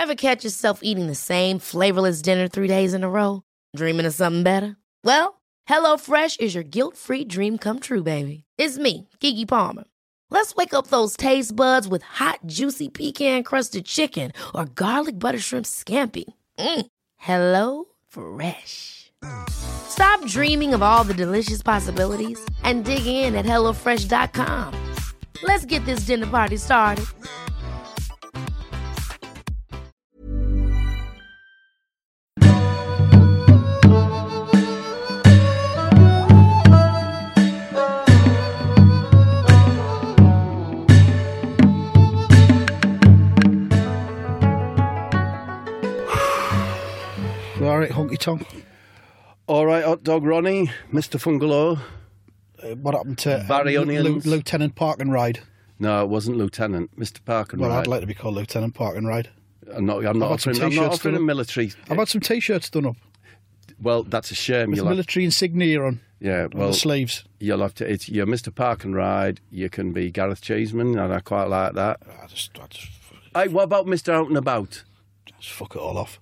Ever catch yourself eating the same flavorless dinner 3 days in a row? Dreaming of something better? Well, HelloFresh is your guilt-free dream come true, baby. It's me, Keke Palmer. Let's wake up those taste buds with hot, juicy pecan-crusted chicken or garlic butter shrimp scampi. Hello Fresh. Stop dreaming of all the delicious possibilities and dig in at HelloFresh.com. Let's get this dinner party started. All right, Honky Tonk. All right, Hot Dog Ronnie, Mr. Fungalo. What happened to Barry Onions? Lieutenant Park and Ride? No, it wasn't Lieutenant, Mr. Park and Ride. Well, I'd like to be called Lieutenant Park and Ride. I'm not offering a military. I've had some T-shirts done up. Well, that's a shame. With military insignia on. Yeah, well, the sleeves. You'll have to. You're Mr. Park and Ride. You can be Gareth Cheeseman, and I quite like that. Hey, what about Mr. Out and About? Just fuck it all off.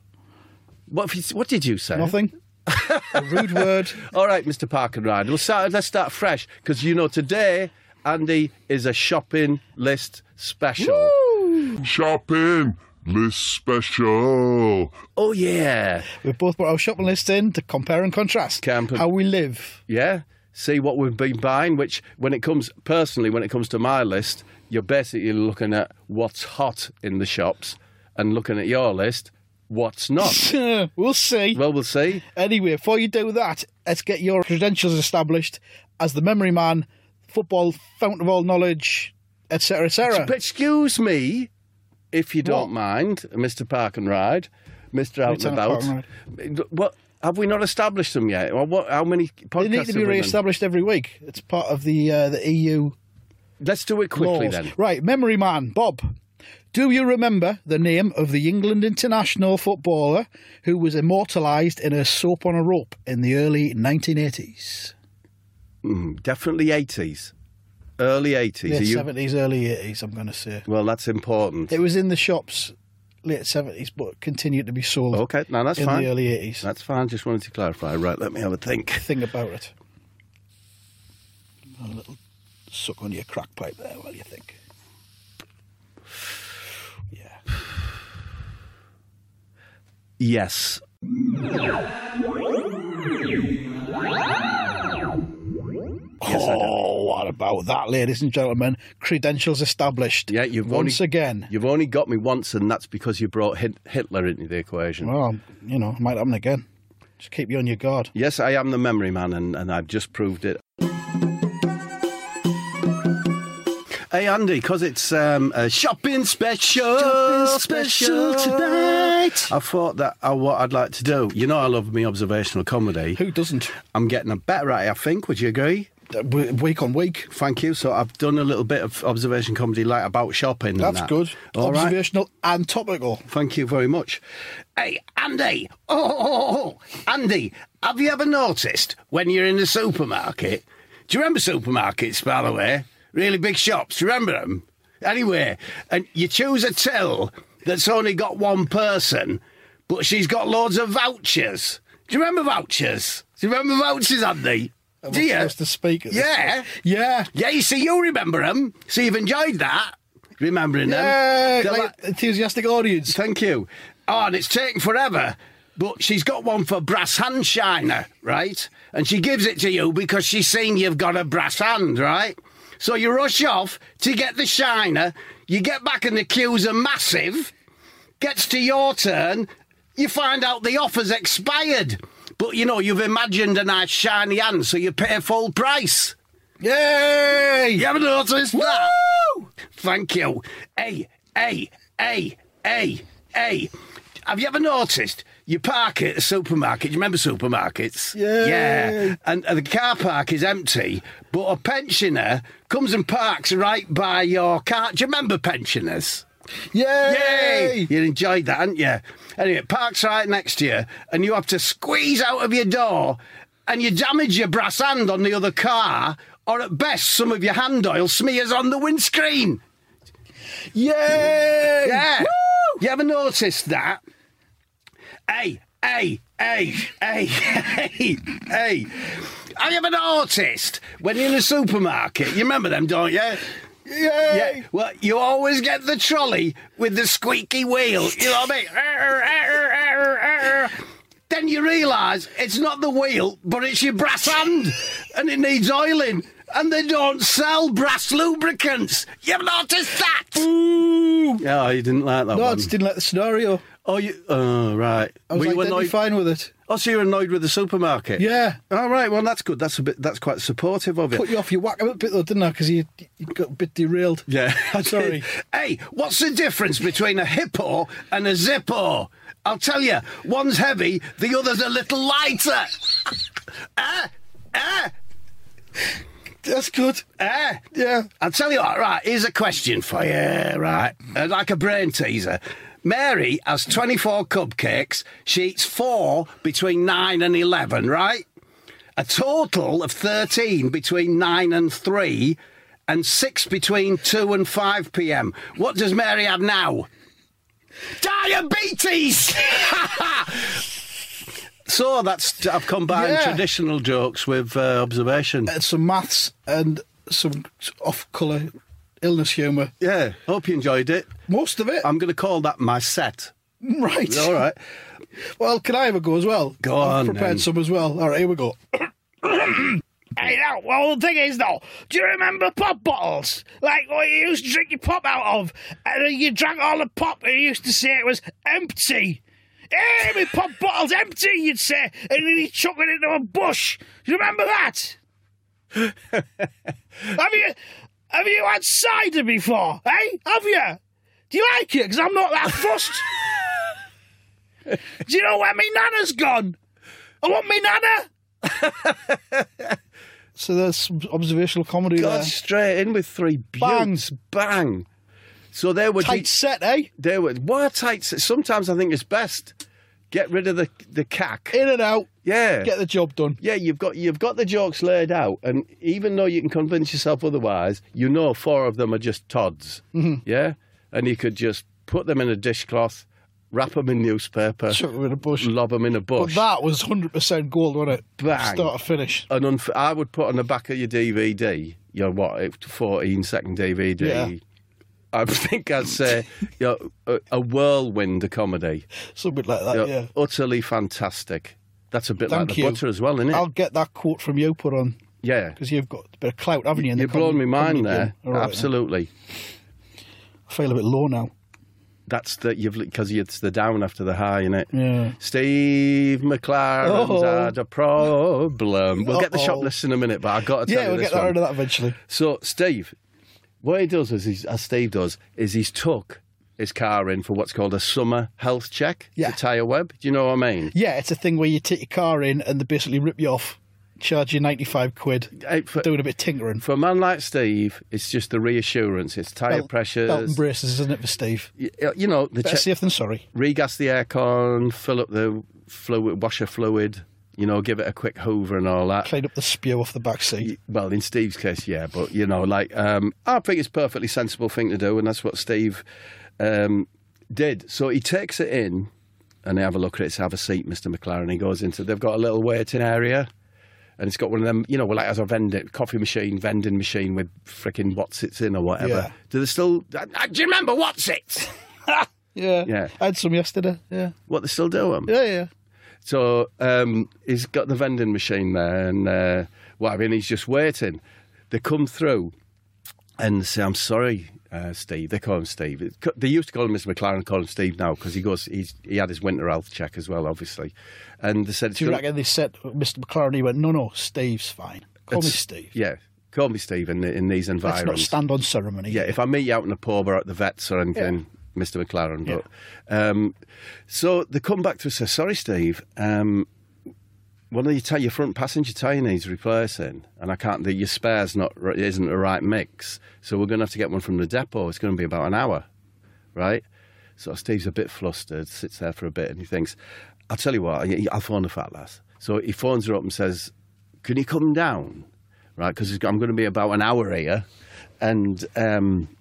What did you say? Nothing. A rude word. All right, Mr. Park and Ride. Let's start fresh, because today, Andy, is a shopping list special. Woo! Shopping list special. Oh yeah, We've both put our shopping list in to compare and contrast how we live. Yeah, see what we've been buying. Which, when it comes to my list, you're basically looking at what's hot in the shops, and looking at your list, what's not. We'll see. Well, we'll see. Anyway, before you do that, let's get your credentials established as the memory man, football fountain of all knowledge, etc., etc. Excuse me, if you don't mind, Mr. Park and Ride, Mr. Out and About. What have we not established them yet? Or how many podcasts? They need to be re-established every week. It's part of the EU. Let's do it quickly laws. then. Right, memory man, Bob. Do you remember the name of the England international footballer who was immortalised in a soap on a rope in the early 1980s? Definitely 80s. Early 80s. Late 70s, early 80s, I'm going to say. Well, that's important. It was in the shops late 70s, but continued to be sold. Okay, no, that's in fine. the early 80s. That's fine, just wanted to clarify. Right, let me have a think. Think about it. A little suck on your crack pipe there while you think. Yeah. Yes. Oh, what about that, ladies and gentlemen? Credentials established. Yeah, again. You've only got me once, and that's because you brought Hitler into the equation. Well, it might happen again. Just keep you on your guard. Yes, I am the memory man, and I've just proved it. Hey, Andy, because it's a shopping special tonight. I thought that what I'd like to do. I love me observational comedy. Who doesn't? I'm getting better at it, I think. Would you agree? Week on week. Thank you. So I've done a little bit of observation comedy, like about shopping. That's and that. good. All observational and topical. Thank you very much. Hey, Andy. Andy, have you ever noticed when you're in the supermarket? Do you remember supermarkets, by the way? Really big shops, do you remember them? Anyway, and you choose a till that's only got one person, but she's got loads of vouchers. Do you remember vouchers? Do you remember vouchers, Andy? Do you? Supposed to speak at Yeah. Yeah. Yeah, you see, you remember them, so you've enjoyed that, remembering them. Yeah, like enthusiastic audience. Thank you. Oh, and it's taken forever, but she's got one for brass hand shiner, right? And she gives it to you because she's seen you've got a brass hand, right? So you rush off to get the shiner, you get back and the queues are massive, gets to your turn, you find out the offer's expired. But, you've imagined a nice shiny hand, so you pay full price. Yay! You haven't noticed that? Woo! Thank you. Hey. Have you ever noticed you park at a supermarket? Do you remember supermarkets? Yeah. And the car park is empty, but a pensioner comes and parks right by your car. Do you remember pensioners? Yay! You enjoyed that, hadn't you? Anyway, it parks right next to you, and you have to squeeze out of your door, and you damage your brass hand on the other car, or at best, some of your hand oil smears on the windscreen. Yay! Yeah. Woo! You ever noticed that? Hey. Have you ever noticed when you're in a supermarket, you remember them, don't you? Yeah. Well, you always get the trolley with the squeaky wheel. You know what I mean? Then you realise it's not the wheel, but it's your brass hand, and it needs oiling. And they don't sell brass lubricants. You've noticed that? Ooh. Yeah, you didn't like that one. No, I just didn't like the scenario. Oh, right. I was fine with it. Oh, so you're annoyed with the supermarket? Yeah. All right. Well, that's good. That's quite supportive of it. Put you off your whack a bit though, didn't I? Because you got a bit derailed. Yeah. Sorry. Hey, what's the difference between a hippo and a zippo? I'll tell you. One's heavy, the other's a little lighter. That's good. Yeah. I'll tell you what. Right. Here's a question for you. Right. Like a brain teaser. Mary has 24 cupcakes. She eats 4 between 9 and 11, right? A total of 13 between 9 and 3 and 6 between 2 and 5 p.m. What does Mary have now? Diabetes! So I've combined traditional jokes with observation. And some maths and some off-colour illness humour. Yeah, hope you enjoyed it. Most of it. I'm going to call that my set. Right. All right. Well, can I have a go as well? Go on. I've prepared some as well. All right, here we go. Hey, now, well, the thing is, though, do you remember pop bottles? Like what you used to drink your pop out of? And then you drank all the pop and you used to say it was empty. Hey, my pop bottle's empty, you'd say. And then you chuck it into a bush. Do you remember that? Have you had cider before, eh? Have you? Do you like it? Because I'm not that fussed. Do you know where my nana's gone? I want my nana. So there's some observational comedy Got there. straight in with 3 buttes. Bang. So they were Tight set, eh? They were tight. Sometimes I think it's best get rid of the cack. In and out. Yeah. Get the job done. Yeah, you've got the jokes laid out, and even though you can convince yourself otherwise, you know 4 of them are just Tods. Mm-hmm. Yeah, and you could just put them in a dishcloth, wrap them in newspaper, chuck them in a bush, lob them in a bush. But that was 100% gold, wasn't it? Bang. Start to finish. And I would put on the back of your DVD, 14-second DVD. Yeah. I think I'd say a whirlwind of comedy. Something like that, yeah. Utterly fantastic. That's a bit Thank like the you. butter as well, isn't it? I'll get that quote from you put on. Yeah. Because you've got a bit of clout, haven't you? You've blown my mind there. Right, Absolutely. I feel a bit low now. That's because it's the down after the high, innit? Yeah. Steve McLaren's had a problem. We'll get the shop list in a minute, but I've got to tell you we'll this get one. rid of that eventually. So, Steve, what he does is, as Steve does, is he's took his car in for what's called a summer health check. Yeah. The tyre web. Do you know what I mean? Yeah, it's a thing where you take your car in and they basically rip you off, charge you 95 quid, doing a bit of tinkering. For a man like Steve, it's just the reassurance. It's tyre pressures. Belt and braces, isn't it, for Steve? You know, Better safe than sorry. Regas the aircon, fill up the fluid, washer fluid, give it a quick hoover and all that. Clean up the spew off the back seat. Well, in Steve's case, yeah, but, I think it's a perfectly sensible thing to do, and that's what Steve did. So he takes it in, and they have a look at it, so have a seat, Mr. McLaren. He goes into, they've got a little waiting area, and it's got one of them, like as a vending machine with frickin' what's it's in or whatever. Yeah. Do they still, do you remember what's it? Yeah. I had some yesterday, yeah. What, they still do them? Yeah. So he's got the vending machine there, and he's just waiting. They come through and say, "I'm sorry, Steve." They call him Steve. They used to call him Mr. McLaren, call him Steve now because he had his winter health check as well, obviously. And they said, "Do you reckon they said Mr. McLaren?" He went, "No, Steve's fine. Call me Steve." Yeah, call me Steve in these environments. Let's not stand on ceremony. Yeah, if I meet you out in a pub or at the vets or anything. Yeah. Mr. McLaren, but so they come back to us and say, "Sorry, Steve, one of your front passenger tyre needs replacing, and I can't. Your spare's isn't the right mix, so we're going to have to get one from the depot. It's going to be about an hour, right?" So Steve's a bit flustered, sits there for a bit, and he thinks, "I'll tell you what, I'll phone the fat lass." So he phones her up and says, "Can you come down, right? Because I'm going to be about an hour here, and."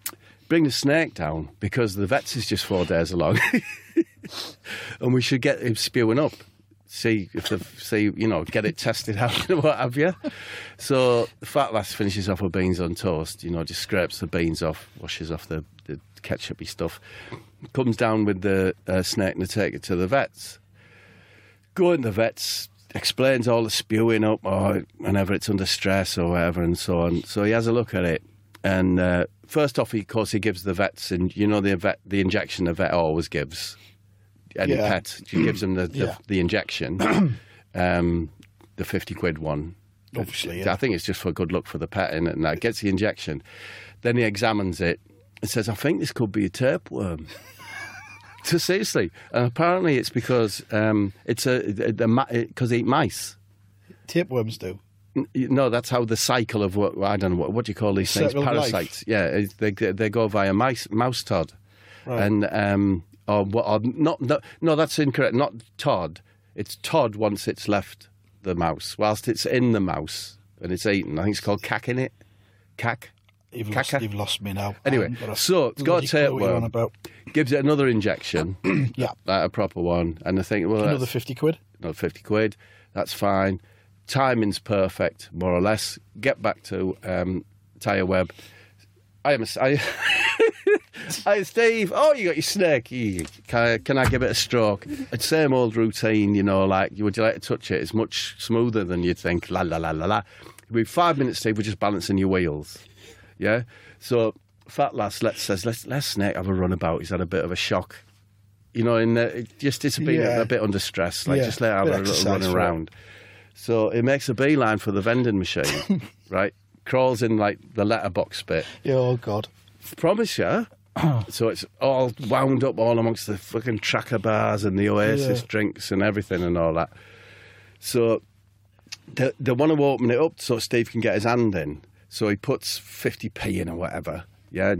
bring the snake down because the vet's is just 4 days along, and we should get him spewing up. Get it tested out and what have you. So the fat lass finishes off with beans on toast, just scrapes the beans off, washes off the ketchupy stuff, comes down with the snake and they take it to the vets. Going to the vets, explains all the spewing up or whenever it's under stress or whatever and so on. So he has a look at it. And first off, he gives the vets, and the injection the vet always gives. Any pet, he gives them the injection, the 50 quid one. Obviously, yeah. I think it's just for good luck for the pet, and that gets the injection. Then he examines it and says, I think this could be a tapeworm. So seriously, and apparently it's because because they eat mice. Tapeworms do. No, that's how the cycle of what do you call these things? Circle of Parasites. Life. Yeah, they go via mouse Todd, right. And no, that's incorrect. Not Todd. It's Todd once it's left the mouse, whilst it's in the mouse and it's eaten. I think it's called cacking it. Cack. You've lost me now. Anyway, so it's got a tapeworm. Gives it another injection. Yeah. Like a proper one. And I think, well, another 50 quid. Another 50 quid. That's fine. Timing's perfect, more or less. Get back to Tyre Web. Hi, Steve. Oh, you got your snake. Can I give it a stroke? It's same old routine, like, would you like to touch it? It's much smoother than you'd think. La, la, la, la, la. With 5 minutes, Steve, we're just balancing your wheels. Yeah? So, fat lass says, let's snake have a runabout. He's had a bit of a shock. It's been a bit under stress. Like, just let her have a little run around. So, he makes a beeline for the vending machine, right? Crawls in, like, the letterbox bit. Yeah, oh, God. Promise you. So it's all wound up all amongst the fucking tracker bars and the Oasis drinks and everything and all that. So they want to open it up so Steve can get his hand in. So he puts 50p in or whatever. Yeah.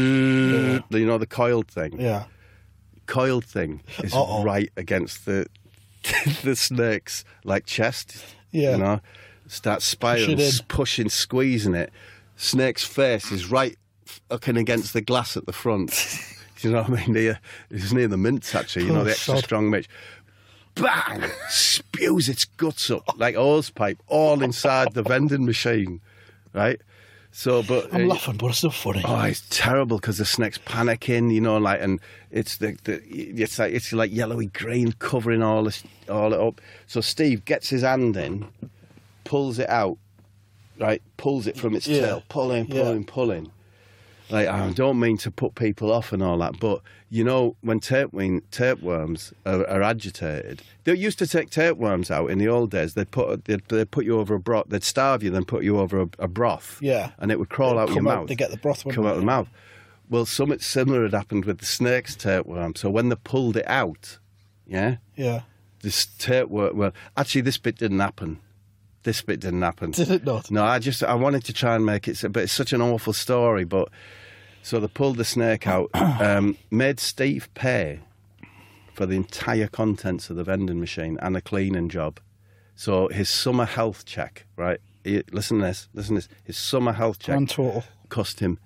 The coiled thing. Yeah. Coiled thing is right against the snake's like chest. Yeah. Starts spiraling, pushing, squeezing it. Snake's face is right looking against the glass at the front. You know what I mean? It's near the mints, actually. The extra strong mitch. Bang! Spews its guts up like a hose pipe, all inside the vending machine, right? So, but I'm laughing, but it's so funny. Oh, it's terrible because the snake's panicking, and it's it's like yellowy green covering all it up. So Steve gets his hand in, pulls it out, right? Pulls it from its tail, pulling. Like, I don't mean to put people off and all that, but when tapeworms are agitated, they used to take tapeworms out in the old days. They'd put you over a broth. They'd starve you, then put you over a broth. Yeah, and it would crawl out your mouth. To get the broth. Come out the mouth. Well, something similar had happened with the snake's tapeworm. So when they pulled it out, this tapeworm. Well, actually, this bit didn't happen. Did it not? No, I wanted to try and make it, but it's such an awful story. But so they pulled the snake out, made Steve pay for the entire contents of the vending machine and a cleaning job. So his summer health check, right? Listen to this. His summer health check total cost him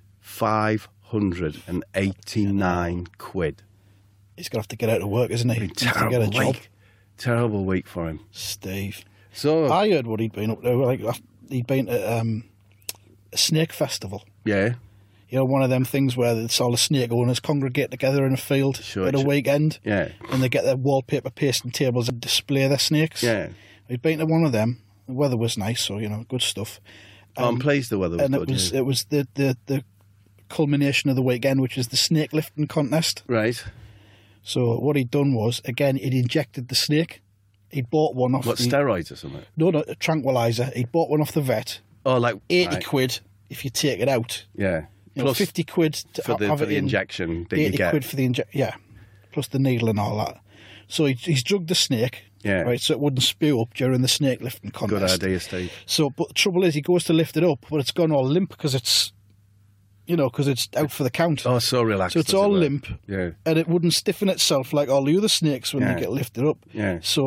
589 quid. He's going to have to get out of work, isn't he? Terrible week. Terrible week for him, Steve. So I heard what he'd been up to. Like, he'd been at a snake festival. Yeah. One of them things where it's all the snake owners congregate together in a field at a weekend. Yeah. And they get their wallpaper pasting tables and display their snakes. Yeah. He'd been to one of them. The weather was nice, so, good stuff. I'm pleased the weather was good. And it was the culmination of the weekend, which is the snake lifting contest. Right. So what he'd done was, again, he'd injected the snake. He'd bought one off... steroids or something? No, a tranquilizer. He'd bought one off the vet. Oh, like... 80 quid if you take it out. Yeah. Plus 50 quid for the injection that you get. 80 quid for the injection, yeah. Plus the needle and all that. So he's drugged the snake, right, so it wouldn't spew up during the snake lifting contest. Good idea, Steve. So, but the trouble is, he goes to lift it up, but it's gone all limp because it's... because it's out for the count. Oh, so relaxed. So it's all limp. Yeah. And it wouldn't stiffen itself like all the other snakes when they get lifted up. Yeah. So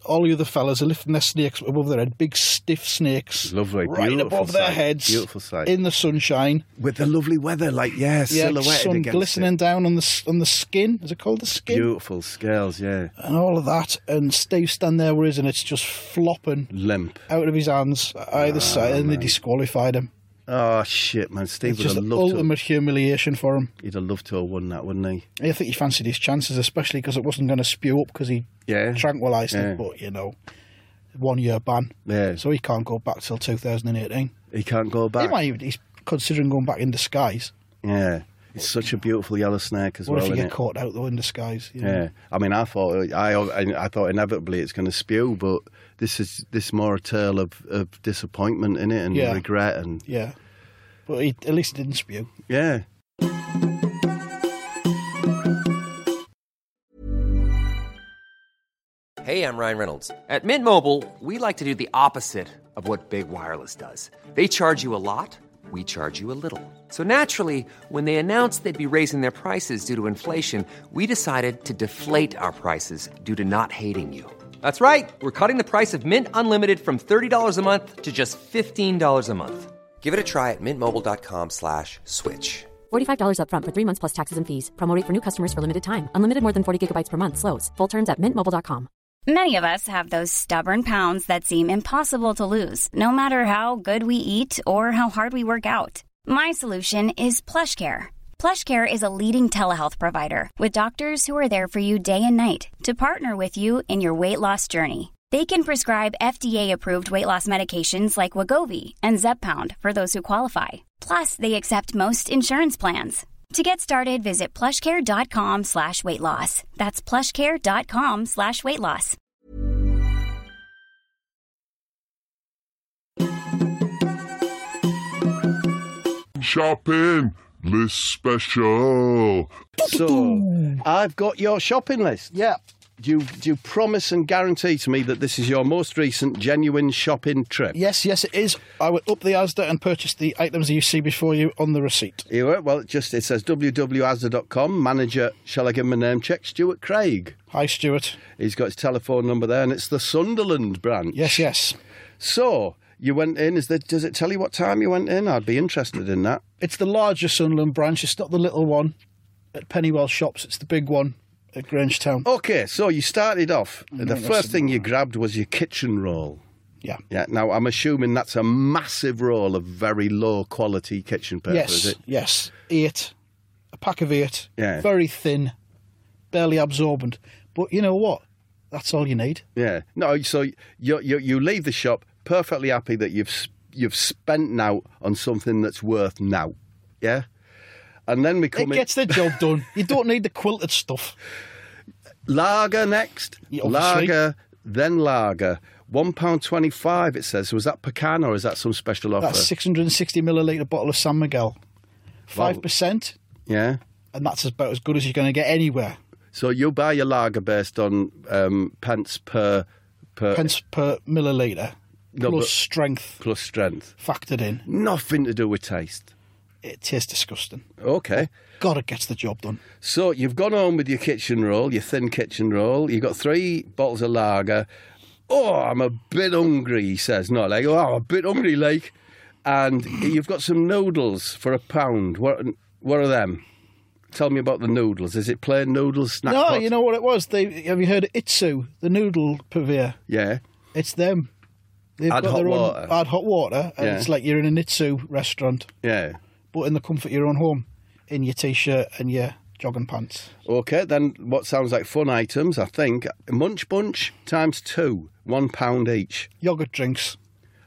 all the other fellas are lifting their snakes above their head, big stiff snakes. Lovely, right beautiful above their sight, heads. beautiful sight. In the sunshine. With the lovely weather, silhouetted sun against glistening it. down on the skin. Is it called the skin? Beautiful scales, yeah. And all of that. And Steve standing there with his, and it's just flopping Limp. out of his hands either side, and they disqualified him. Oh, shit, man. Steve It's would just have an loved to. ultimate humiliation for him. He'd have loved to have won that, wouldn't he? I think he fancied his chances, especially because it wasn't going to spew up because he Yeah. tranquilised Yeah. it. But, 1 year ban. Yeah. So he can't go back till 2018. He can't go back. He's considering going back in disguise. Yeah. It's such a beautiful yellow snake as What well, if you isn't get it? caught out though in disguise? Yeah. I mean, I thought inevitably it's going to spew, but this is more a tale of disappointment in it and Yeah. regret and Yeah. But at least he didn't spew. yeah. Hey, I'm Ryan Reynolds. At Mint Mobile, we like to do the opposite of what Big Wireless does. They charge you a lot, we charge you a little. So naturally, when they announced they'd be raising their prices due to inflation, we decided to deflate our prices due to not hating you. That's right. We're cutting the price of Mint Unlimited from $30 a month to just $15 a month. Give it a try at mintmobile.com/switch. $45 up front for 3 months plus taxes and fees. Promo rate for new customers for limited time. Unlimited more than 40 gigabytes per month slows. Full terms at mintmobile.com. Many of us have those stubborn pounds that seem impossible to lose, no matter how good we eat or how hard we work out. My solution is PlushCare. PlushCare is a leading telehealth provider with doctors who are there for you day and night to partner with you in your weight loss journey. They can prescribe FDA-approved weight loss medications like Wegovy and Zepbound for those who qualify. Plus, they accept most insurance plans. To get started, visit plushcare.com/weightloss. That's plushcare.com/weightloss. Shopping list special. So I've got your shopping list. Yeah. Do you promise and guarantee to me that this is your most recent genuine shopping trip? Yes, it is. I went up the Asda and purchased the items that you see before you on the receipt. You were? Well, it says www.asda.com. Manager, shall I give him a name check? Stuart Craig. Hi, Stuart. He's got his telephone number there, and it's the Sunderland branch. Yes. So you went in. Does it tell you what time you went in? I'd be interested in that. It's the larger Sunderland branch. It's not the little one at Pennywell Shops. It's the big one at Grangetown. Okay, so you started off. The first thing you grabbed was your kitchen roll. Yeah. Yeah. Now I'm assuming that's a massive roll of very low quality kitchen paper, is it? Yes. 8. A pack of 8. Yeah. Very thin, barely absorbent. But you know what? That's all you need. Yeah. No. So you leave the shop perfectly happy that you've spent now on something that's worth now. Yeah. And then we come It gets the job done. You don't need the quilted stuff. Lager next. Yeah, obviously. Lager, then lager. £1.25 it says. Was that pecan or is that some special offer? That's 660 millilitre bottle of San Miguel. 5%, Yeah. and that's about as good as you're going to get anywhere. So you buy your lager based on pence per Pence per millilitre, No, plus but- strength plus strength. factored in. Nothing to do with taste. It tastes disgusting. Okay. God, it gets the job done. So you've gone home with your kitchen roll, your thin kitchen roll. You've got 3 bottles of lager. Oh, I'm a bit hungry, he says. Not like, oh, I'm a bit hungry, like. And you've got some noodles for £1. What are them? Tell me about the noodles. Is it plain noodles, snack No, pot? you know what it was? Have you heard of Itsu, the noodle purveyor? Yeah. It's them. They've Add got hot their water. own add hot water, and Yeah. it's like you're in an Itsu restaurant, Yeah. but in the comfort of your own home, in your t-shirt and your jogging pants. Okay, then what sounds like fun items, I think. Munch Bunch times 2, £1 each. Yogurt drinks.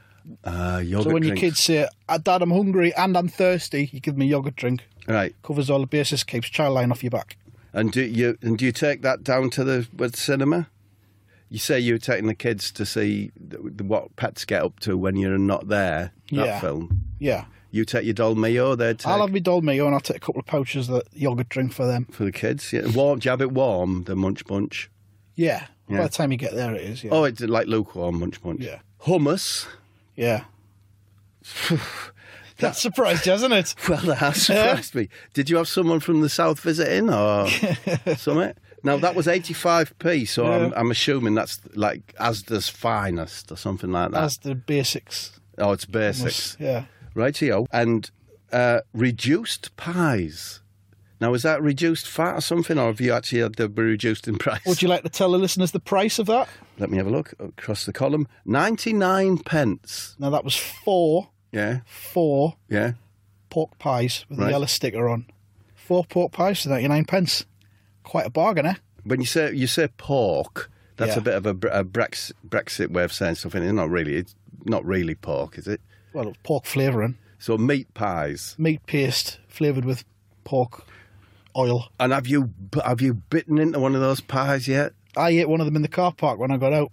Yogurt So when your drinks. kids say, Dad, I'm hungry and I'm thirsty, you give them a yogurt drink. Right. Covers all the bases, keeps childline off your back. And do you take that down to the cinema? You say you're taking the kids to see what pets get up to when you're not there. That Yeah. film. Yeah. You take your Dolmio. They take I'll have my Dolmio and I'll take a couple of pouches of the yogurt drink for them. for the kids. Yeah. Warm. Do you have it warm? The Munch Bunch. Yeah. Yeah. By the time you get there, it is. Yeah. Oh, it's like lukewarm Munch Bunch. Yeah. Hummus. Yeah. That surprised you, hasn't it? Well, that has surprised me. Did you have someone from the south visiting or something? Now, that was 85p, so I'm assuming that's like Asda's Finest or something like that. Asda Basics. Oh, it's Basics. Yeah. Rightio. And reduced pies. Now, is that reduced fat or something, or have you actually had them reduced in price? Would you like to tell the listeners the price of that? Let me have a look across the column. 99 pence. Now, that was four Yeah. pork pies with Right. the yellow sticker on. 4 pork pies for 99 pence. Quite a bargain, eh? When you say pork, that's Yeah. a bit of a Brexit way of saying something. It's not really pork, is it? Well, it's pork flavouring. So meat pies. Meat paste flavoured with pork oil. And have you bitten into one of those pies yet? I ate one of them in the car park when I got out.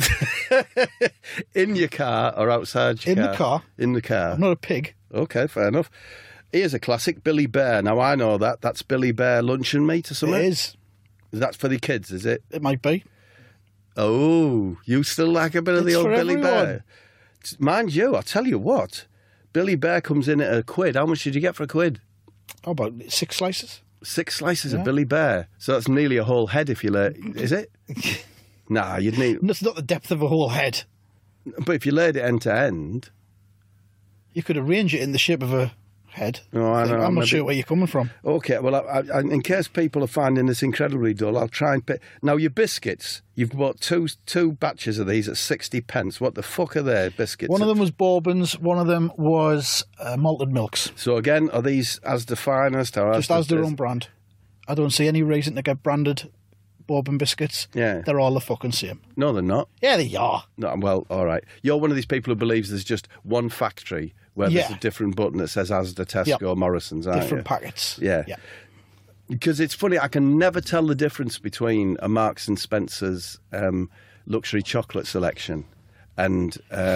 In your car or outside your In car? the car. In the car. I'm not a pig. Okay, fair enough. Here's a classic, Billy Bear. Now, I know that. That's Billy Bear luncheon meat or something? It is. That's for the kids, is it? It might be. Oh, you still like a bit of the It's old for Billy everyone. Bear? Mind you, I'll tell you what. Billy Bear comes in at £1. How much did you get for £1? How about 6 slices? 6 slices of Billy Bear. So that's nearly a whole head if you laid... Is it? Nah, you'd need... That's not the depth of a whole head. But if you laid it end to end... You could arrange it in the shape of a head. Oh, I know. I'm not maybe- sure where you're coming from. Okay, well, I, in case people are finding this incredibly dull, I'll try and pick... Now, your biscuits, you've bought two batches of these at 60 pence. What the fuck are they, biscuits? One of them was Bourbons, one of them was malted milks. So, again, are these Asda Finest? Or Just as their own brand. I don't see any reason to get branded Bourbon biscuits. Yeah. They're all the fucking same. No, they're not. Yeah, they are. No, well, all right. You're one of these people who believes there's just one factory where there's Yeah. a different button that says Asda, Tesco, Yep. Morrison's, aren't Different you? packets. Yeah. Because it's funny, I can never tell the difference between a Marks and Spencer's luxury chocolate selection and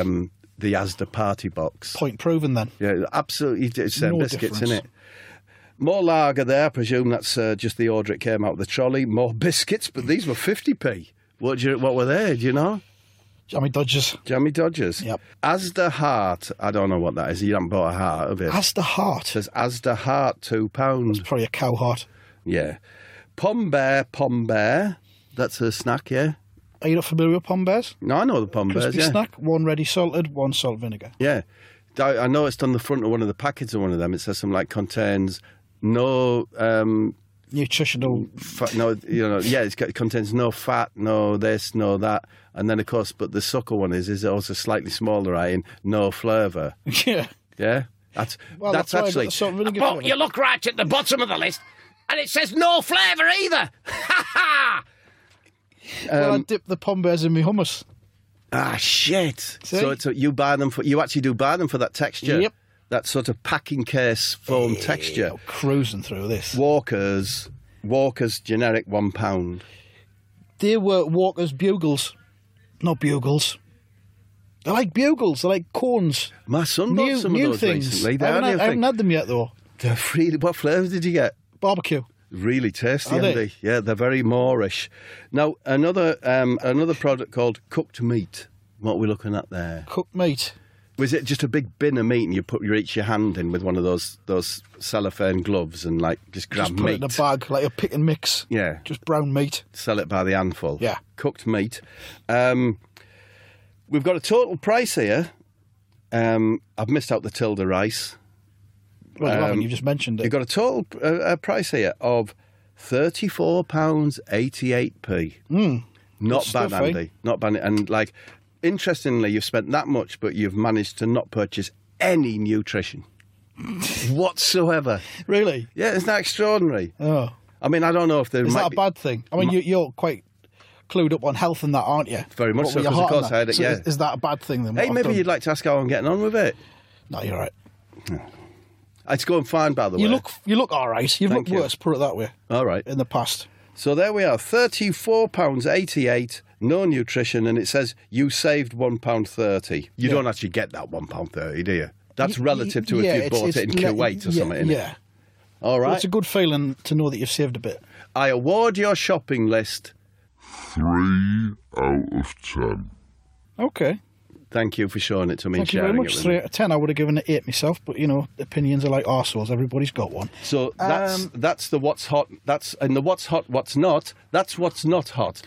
the Asda party box. Point proven then. Yeah, absolutely same No biscuits, difference. innit? More lager there. I presume that's just the order it came out of the trolley. More biscuits, but these were 50p. What were they? Do you know? Jammy Dodgers. Jammy Dodgers. Yep. Asda Heart. I don't know what that is. You haven't bought a heart, have you? Asda Heart. It says Asda Heart, £2. Probably a cow heart. Yeah. Pom Bear. That's a snack, yeah? Are you not familiar with Pom Bears? No, I know the Pom Bears, Crispy yeah. snack, one ready salted, one salt vinegar. Yeah. I noticed on the front of one of the packets of one of them, it says something like contains no... Nutritional. fat, no, it contains no fat, no this, no that. And then, of course, but the sucker one is also slightly smaller, and no flavour. Yeah. Yeah? That's Well, that's why I got actually... the salt vinegar But flavour. you look right at the bottom of the list, and it says no flavour either. Ha ha! Well, I dip the Pom Bears in my hummus. Ah, shit. See? So you buy them for... You actually do buy them for that texture? Yep. That sort of packing case foam texture. Cruising through this. Walker's generic £1. They were Walker's Bugles. Not Bugles. They're like Bugles. They're like cones. My son bought some of New those things. recently. I They are haven't, new I haven't things. had them yet, though. They're really... What flavour did you get? Barbecue. Really tasty, Are they? Andy. Yeah, they're very Moorish. Now, another product called cooked meat. What are we looking at there? Cooked meat. Was it just a big bin of meat and you reach your hand in with one of those cellophane gloves and just grab Just put meat? it in a bag, like a pick and mix. Yeah. Just brown meat. Sell it by the handful. Yeah. Cooked meat. We've got a total price here. I've missed out the Tilda rice. Well, you haven't, you just mentioned it. You've got a total price here of £34.88p. Not Good bad, stuff, eh? Andy. Not bad. And interestingly, you've spent that much, but you've managed to not purchase any nutrition whatsoever. Really? Yeah, isn't that extraordinary? Oh. I mean, I don't know if there Is might that a be... bad thing? I mean, you're quite clued up on health and that, aren't you? Very much What, so, with your 'cause of heart and course that? I had it, So yeah. Is that a bad thing then? what Hey, I've maybe done? you'd like to ask how I'm getting on with it. No, you're right. It's going fine, by the way. You look all right. You've Thank looked you. worse, put it that way, All right. in the past. So there we are, £34.88, no nutrition, and it says you saved £1.30. You don't actually get that £1.30, do you? That's relative to Yeah, if you bought it in Kuwait or something, innit? Yeah. All Well, right. it's a good feeling to know that you've saved a bit. I award your shopping list 3 out of 10. Okay. Thank you for showing it to me. Thank and you very sharing much. it with 3 me. out of 10. I would have given it 8 myself, but opinions are like arseholes. Everybody's got one. So that's the what's hot. That's and the what's hot, what's not. That's what's not hot.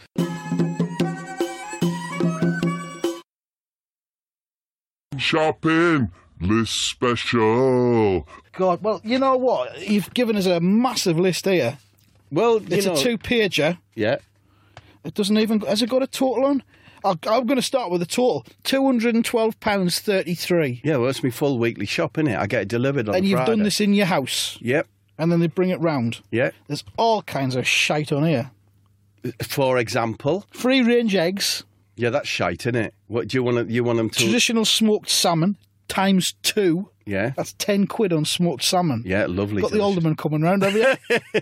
Shopping list special. God, well, you know what? You've given us a massive list here. Well, It's a 2-pager. Yeah. It doesn't even. Has it got a total on? I'm going to start with the total. £212.33. Yeah, well, it's my full weekly shop, innit? I get it delivered on And you've Friday. done this in your house. Yep. And then they bring it round. Yeah. There's all kinds of shite on here. For example, Free-range eggs, yeah, that's shite, innit? What do you want? You want them to? traditional smoked salmon, times 2. Yeah. That's 10 quid on smoked salmon. Yeah, lovely. Got the delicious. alderman coming round, have you?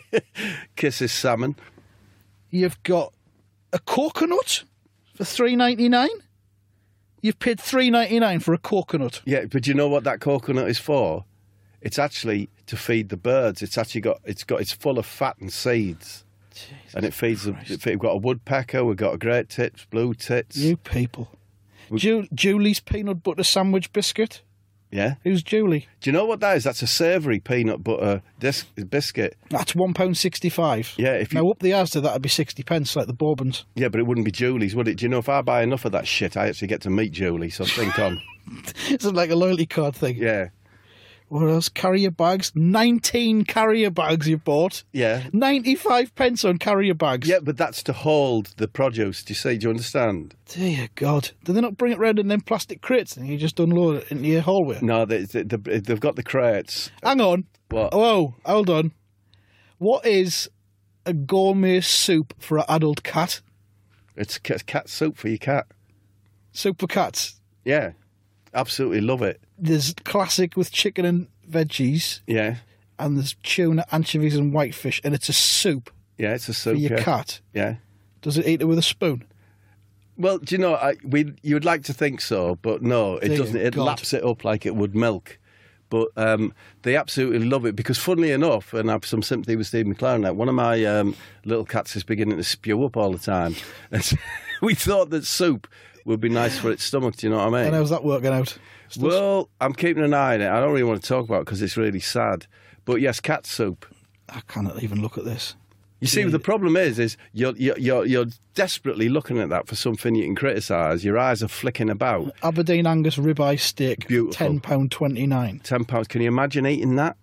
Kisses salmon. You've got a coconut for $3.99. You've paid $3.99 for a coconut. Yeah, but do you know what that coconut is for? It's actually to feed the birds. It's full of fat and seeds. Jesus, and it feeds them. We've got a woodpecker, we've got a great tits, blue tits. You people. Julie's peanut butter sandwich biscuit. Yeah. Who's Julie? Do you know what that is? That's a savoury peanut butter biscuit. That's £1.65. Yeah, if you- Now up the Asda, that'd be 60 pence, like the Bourbons. Yeah, but it wouldn't be Julie's, would it? Do you know if I buy enough of that shit, I actually get to meet Julie, so think on. It's like a loyalty card thing. Yeah. What else? Carrier bags. 19 carrier bags you bought. Yeah. 95 pence on carrier bags. Yeah, but that's to hold the produce, do you see? Do you understand? Dear God. Do they not bring it round in them plastic crates and you just unload it into your hallway? No, they've got the crates. Hang on. What? Whoa, hold on. What is a gourmet soup for an adult cat? It's cat soup for your cat. Soup for cats. Yeah. Absolutely love it. There's classic with chicken and veggies, Yeah. and there's tuna, anchovies, and whitefish, and it's a soup Yeah, it's a soup. for your yeah. cat. Yeah. Does it eat it with a spoon? Well, do you know, you'd like to think so, but no, it Dear doesn't. It God. laps it up like it would milk. But they absolutely love it because, funnily enough, and I have some sympathy with Steve McLaren, one of my little cats is beginning to spew up all the time. And so we thought that soup would be nice for its stomach, do you know what I mean? And how's that working out? Well, I'm keeping an eye on it. I don't really want to talk about it because it's really sad. But yes, cat soup. I cannot even look at this. You see, the problem is you're desperately looking at that for something you can criticise. Your eyes are flicking about. Aberdeen Angus ribeye steak, Beautiful. £10.29. £10. Can you imagine eating that?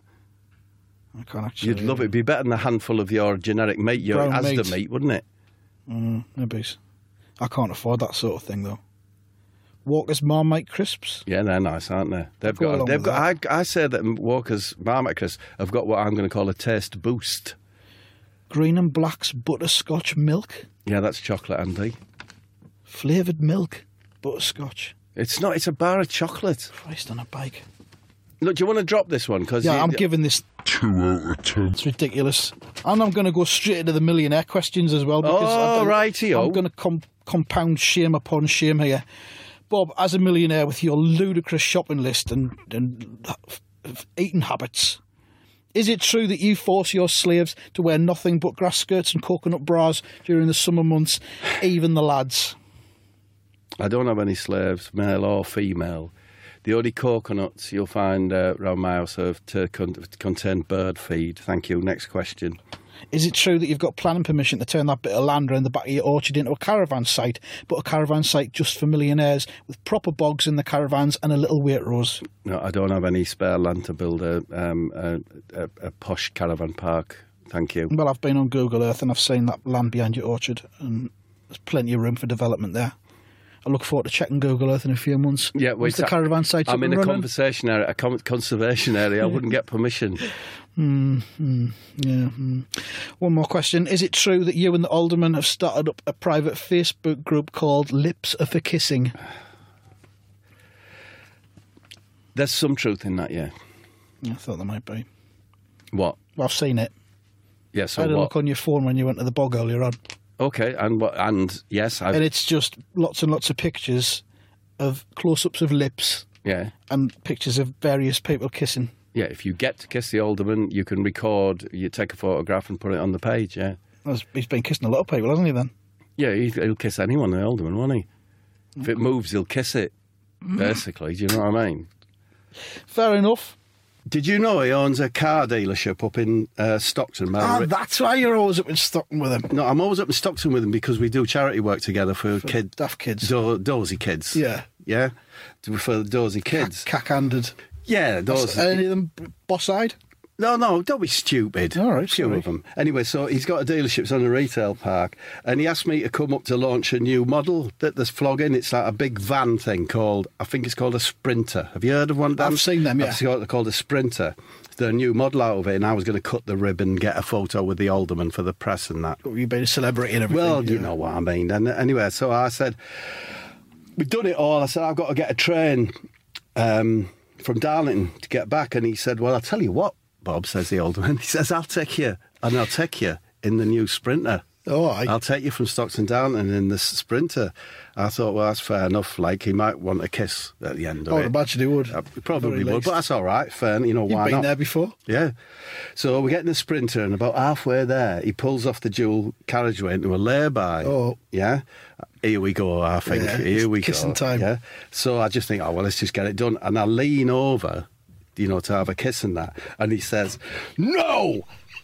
I can't actually. You'd love it. It'd be better than a handful of your generic meat, your Brown Asda meat, wouldn't it? Maybe. I can't afford that sort of thing though. Walker's Marmite crisps. Yeah, they're nice, aren't they? Go along with I say that Walker's Marmite crisps have got what I'm going to call a taste boost. Green and Black's butterscotch milk. Yeah, that's chocolate, Andy. Flavoured milk. Butterscotch. It's not. It's a bar of chocolate. Christ on a bike. Look, do you want to drop this one? Cause Yeah, I'm giving this. 2 out of 10. It's ridiculous. And I'm going to go straight into the millionaire questions as well. Because Oh, righty-o. I'm going to compound shame upon shame here. Bob, as a millionaire with your ludicrous shopping list and eating habits, is it true that you force your slaves to wear nothing but grass skirts and coconut bras during the summer months, even the lads? I don't have any slaves, male or female. The only coconuts you'll find around my house are to contain bird feed. Thank you. Next question. Is it true that you've got planning permission to turn that bit of land around the back of your orchard into a caravan site, but a caravan site just for millionaires with proper bogs in the caravans and a little Waitrose? No, I don't have any spare land to build a posh caravan park. Thank you. Well, I've been on Google Earth and I've seen that land behind your orchard, and there's plenty of room for development there. I look forward to checking Google Earth in a few months. Yeah, once the caravan site's I'm up in and a running. conservation area. I wouldn't get permission. One more question. Is it true that you and the alderman have started up a private Facebook group called Lips Are for Kissing? There's some truth in that, yeah. I thought there might be. What? Well, I've seen it. Yeah, I so had a what? look on your phone when you went to the bog earlier on. Okay, and what? And yes, And it's just lots and lots of pictures of close-ups of lips yeah. and pictures of various people kissing. Yeah, if you get to kiss the alderman, you can record, you take a photograph and put it on the page, yeah. He's been kissing a lot of people, hasn't he, then? Yeah, he'll kiss anyone, the alderman, won't he? If it moves, he'll kiss it. basically. Do you know what I mean? Fair enough. Did you know he owns a car dealership up in Stockton? That's why you're always up in Stockton with him. No, I'm always up in Stockton with him because we do charity work together for kids. Daft kids. Dozy kids. Yeah. Yeah? For the dozy kids. Cack-handed. Yeah, those. Any of them boss-eyed? No, don't be stupid. All right, Few sorry. of them. Anyway, so he's got a dealership, it's on a retail park, and he asked me to come up to launch a new model that there's flogging. It's like a big van thing I think it's called a Sprinter. Have you heard of one, Dan? I've seen them, yeah. It's called a Sprinter. The new model out of it, and I was going to cut the ribbon, get a photo with the alderman for the press and that. You've been a celebrity and everything. Well, you know what I mean. And anyway, so I said, we've done it all. I said, I've got to get a train from Darlington to get back. And he said, well, I'll tell you what, Bob, says the alderman. He says, I'll take you in the new Sprinter. Oh, aye. I'll take you from Stockton Darlington in the Sprinter. I thought, well, that's fair enough. Like, he might want a kiss at the end of I it. would imagine he would. He probably Very would, least. but that's all right. Fair, You've why been not? there before? Yeah. So we're getting the Sprinter, and about halfway there, he pulls off the dual carriageway into a lay-by. Oh. Yeah? Here we go, I think. Yeah, Here we kissing go. time. Yeah? So I just think, well, let's just get it done. And I lean over, to have a kiss and that. And he says, no!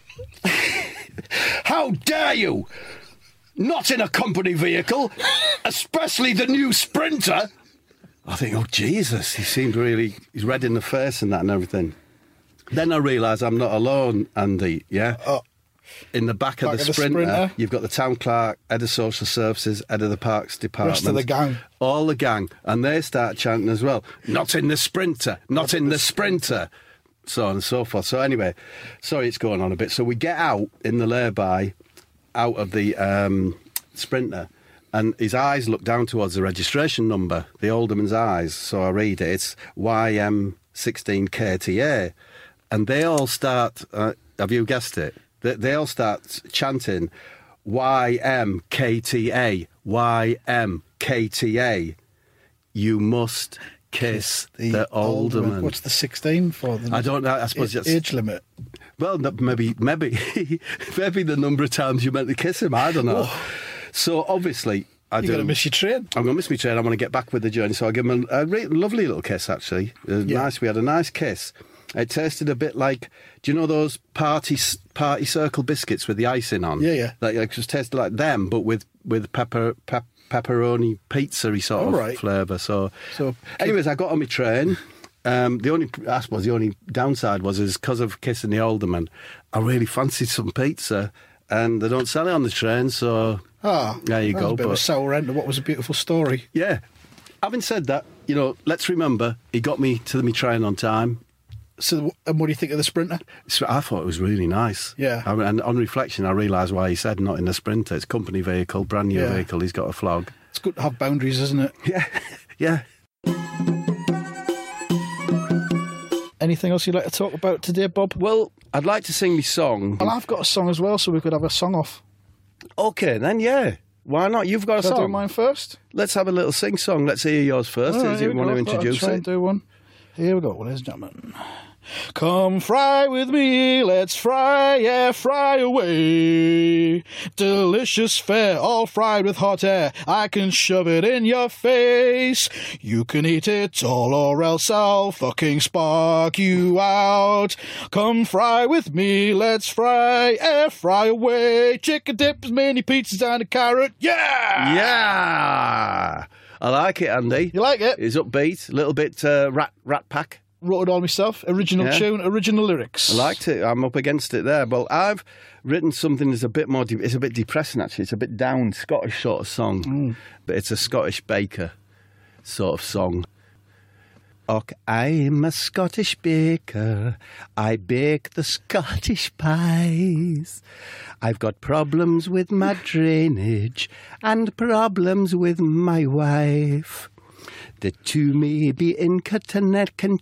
How dare you! Not in a company vehicle, especially the new Sprinter. I think, oh, Jesus, he's red in the face and that and everything. Then I realise I'm not alone, Andy, yeah? Oh. In the back of the Sprinter, you've got the town clerk, head of social services, head of the parks department. Rest of the gang. All the gang. And they start chanting as well, not in the Sprinter, not in the Sprinter. So on and so forth. So anyway, sorry it's going on a bit. So we get out in the lay-by, out of the Sprinter, and his eyes look down towards the registration number, the alderman's eyes. So I read it, it's YM16KTA. And they all start, have you guessed it? They all start chanting YMKTA, YMKTA. You must kiss the alderman. What's the 16 for? I don't know. I suppose it's age limit. Well, maybe the number of times you meant to kiss him. I don't know. Oh. So obviously, You're going to miss your train. I'm going to miss my train. I want to get back with the journey. So I give him a lovely little kiss. Actually, nice. We had a nice kiss. It tasted a bit like, do you know those party circle biscuits with the icing on? Yeah. Like it just tasted like them, but with pepperoni pizza-y sort of flavour. So anyways, I got on my train. The only downside was because of kissing the alderman, I really fancied some pizza, and they don't sell it on the train. So there you go. A bit of a sour end of what was a beautiful story. Yeah. Having said that, let's remember he got me to my train on time. So, and what do you think of the Sprinter? I thought it was really nice. Yeah. And on reflection, I realised why he said not in the Sprinter. It's a company vehicle, brand new vehicle. He's got a flog. It's good to have boundaries, isn't it? Yeah. Yeah. Anything else you'd like to talk about today, Bob? Well, I'd like to sing my song. Well, I've got a song as well, so we could have a song off. Okay, then, yeah. Why not? You've got a Shall song. I do mine first? Let's have a little sing-song. Let's hear yours first. All right, Do you want to introduce I'll try it? and do one. Here we go, ladies and gentlemen. Come fry with me, let's fry, yeah, fry away. Delicious fare, all fried with hot air. I can shove it in your face. You can eat it all, or else I'll fucking spark you out. Come fry with me, let's fry, yeah, fry away. Chicken dips, mini pizzas, and a carrot, yeah! Yeah! I like it, Andy. You like it? It's upbeat, a little bit Rat Pack. Wrote it all myself. Original tune, original lyrics. I liked it. I'm up against it there. Well, I've written something that's a bit more... it's a bit depressing, actually. It's a bit down, Scottish sort of song. But it's a Scottish baker sort of song. Och, I'm a Scottish baker. I bake the Scottish pies. I've got problems with my drainage and problems with my wife. The two may be interconnected,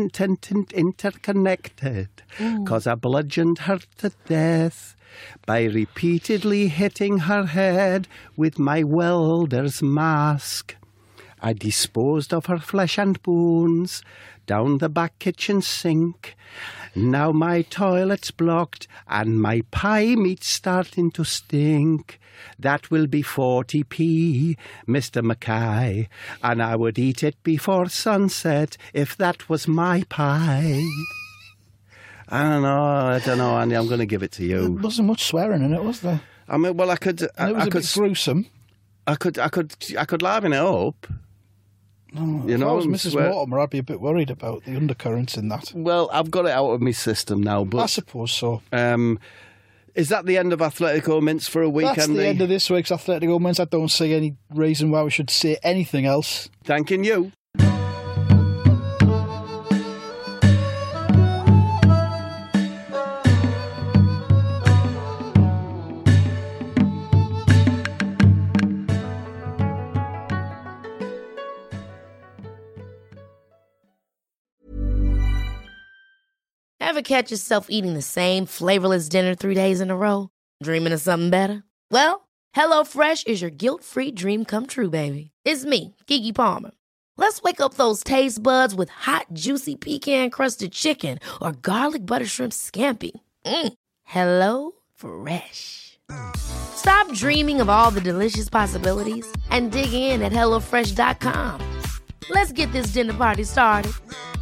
cause I bludgeoned her to death by repeatedly hitting her head with my welder's mask. I disposed of her flesh and bones down the back kitchen sink. Now my toilet's blocked and my pie meat's starting to stink. That will be 40p, Mr. Mackay, and I would eat it before sunset if that was my pie. I don't know, Andy, I'm going to give it to you. There wasn't much swearing in it, was there? I mean, well, I could... And it was a bit gruesome. I could liven it up. No, if I was Mrs. Mortimer, I'd be a bit worried about the undercurrents in that. Well, I've got it out of my system now, but... I suppose so. Is that the end of Athletico Mints for a weekend? That's the end of this week's Athletico Mints. I don't see any reason why we should say anything else. Thanking you. Ever catch yourself eating the same flavorless dinner 3 days in a row? Dreaming of something better? Well, HelloFresh is your guilt-free dream come true, baby. It's me, Keke Palmer. Let's wake up those taste buds with hot, juicy pecan-crusted chicken or garlic butter shrimp scampi. Hello Fresh. Stop dreaming of all the delicious possibilities and dig in at HelloFresh.com. Let's get this dinner party started.